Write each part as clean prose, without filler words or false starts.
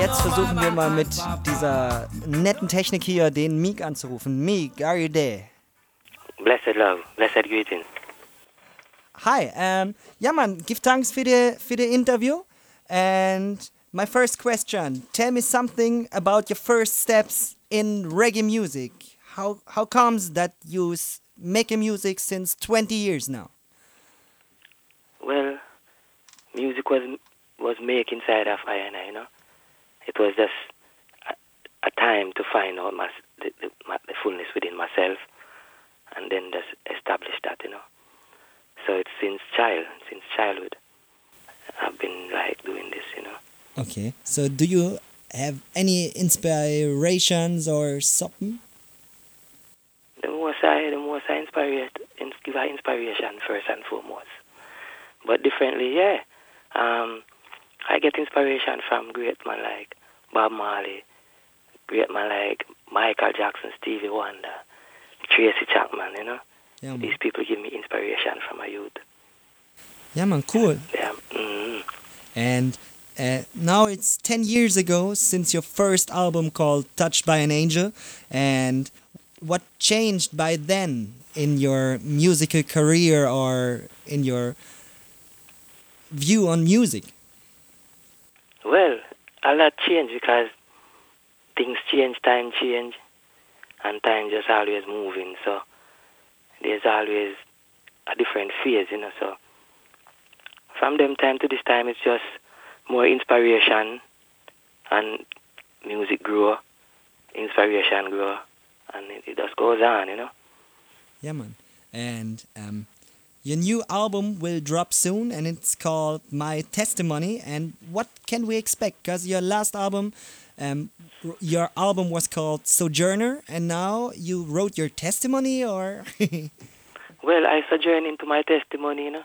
Jetzt versuchen wir mal mit dieser netten Technik hier den Meek anzurufen. Meek, are you there? Blessed love, blessed greetings. Hi, yeah man, give thanks for the interview. And my first question, tell me something about your first steps in reggae music. How comes that you making music since 20 years now? Well, music was made inside of I and I, you know. It was just a time to find out the fullness within myself, and then just establish that, you know. So it's since childhood, I've been like doing this, you know. Okay, so do you have any inspirations or something? The most I give her inspiration first and foremost. But differently, yeah. I get inspiration from great men like Bob Marley, great men like Michael Jackson, Stevie Wonder, Tracy Chapman, you know. Yeah, man. These people give me inspiration from my youth. Yeah, man, cool. Yeah. And now it's 10 years ago since your first album called Touched by an Angel. And what changed by then in your musical career or in your view on music? Well, a lot changed because things change, time change, and time just always moving. So there's always a different phase, you know. So from them time to this time, it's just more inspiration, and music grow, inspiration grow, and it just goes on, you know. Yeah, man. And your new album will drop soon, and it's called My Testimony. And what can we expect? Because your last album, your album was called Sojourner, and now you wrote your testimony, or? Well, I sojourn into my testimony, you know.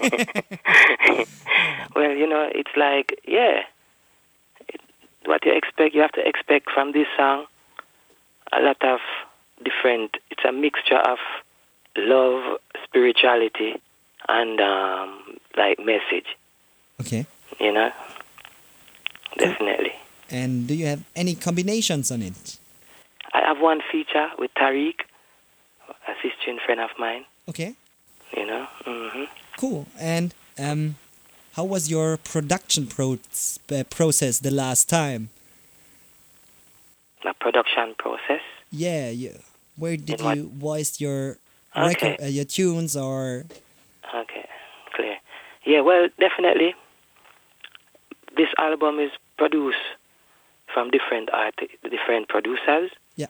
Well, you know, it's like, yeah, what you expect, you have to expect from this song a lot of different, it's a mixture of love, spirituality, and like message. Okay. You know, definitely. And do you have any combinations on it? I have one feature with Tariq, a sister and friend of mine. Okay. You know. Cool. And how was your production process the last time? The production process. Yeah. Where did In you voice your Okay. record, your tunes, or? Okay, clear. Yeah, well, definitely. This album is produced from different different producers. Yeah.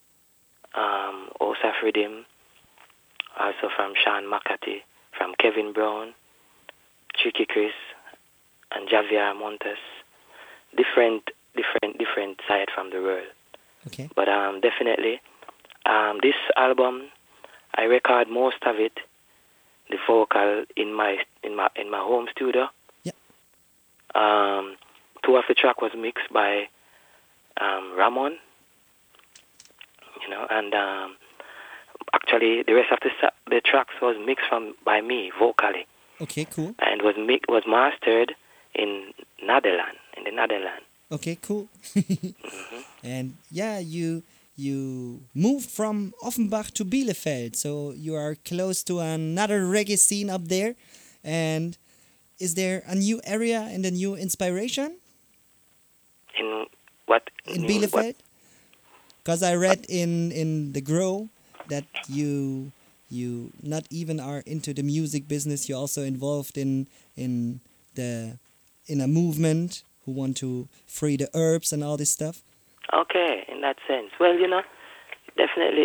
Osaf Ridim, also from Sean McCarthy, from Kevin Brown, Tricky Chris, and Javier Montes. Different side from the world. Okay. But definitely, this album, I record most of it, the vocal in my home studio. Yeah. Two of the track was mixed by Ramon, you know, and actually the rest of the tracks was mixed by me vocally. Okay, cool. And was mastered in the Netherlands. Okay, cool. And yeah, you moved from Offenbach to Bielefeld, so you are close to another reggae scene up there. And is there a new area and a new inspiration? In what? In Bielefeld? Because I read in The Grow that you not even are into the music business, you're also involved in a movement who want to free the herbs and all this stuff. Okay, in that sense. Well, you know, definitely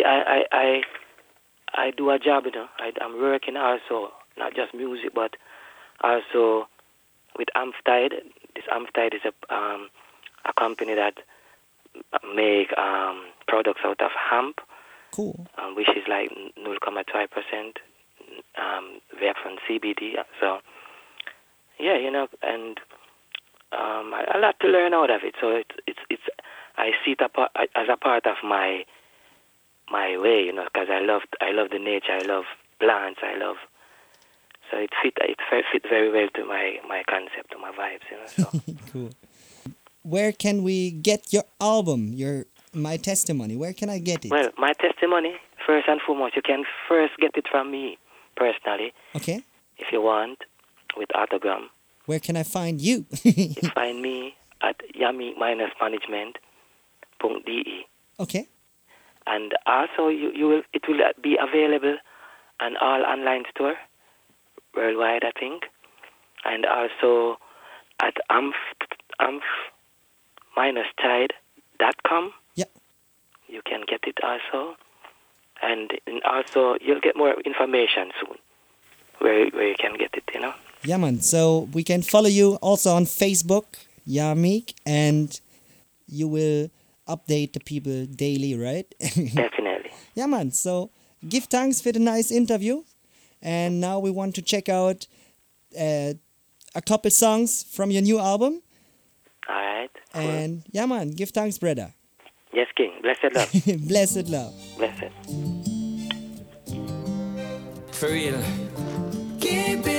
I do a job, you know. I'm working also, not just music, but also with Amftide. This Amftide is a company that make products out of hemp. Cool. Which is like 0.5% vape from CBD. So, yeah, you know, and a lot to learn out of it. So it's I see it as a part of my way, you know, because I love the nature, I love plants, so it fit very well to my concept, to my vibes, you know. So. Cool. where can we get your album, your My Testimony? Where can I get it? Well, my testimony, first and foremost, you can first get it from me personally, Okay. if you want, with autogram. Where can I find you? You find me at yami-management.de. Okay. And also, it will be available on all online store worldwide, I think, and also at amph-tide.com. Yeah. You can get it also, and also you'll get more information soon where you can get it. Yeah, man. So we can follow you also on Facebook, Yamik, and you will update the people daily, right? Definitely. Yeah, man. So give thanks for the nice interview. And now we want to check out a couple songs from your new album. All right. Cool. And yeah, man. Give thanks, brother. Yes, King. Blessed love. Blessed love. Blessed. For real. Keep it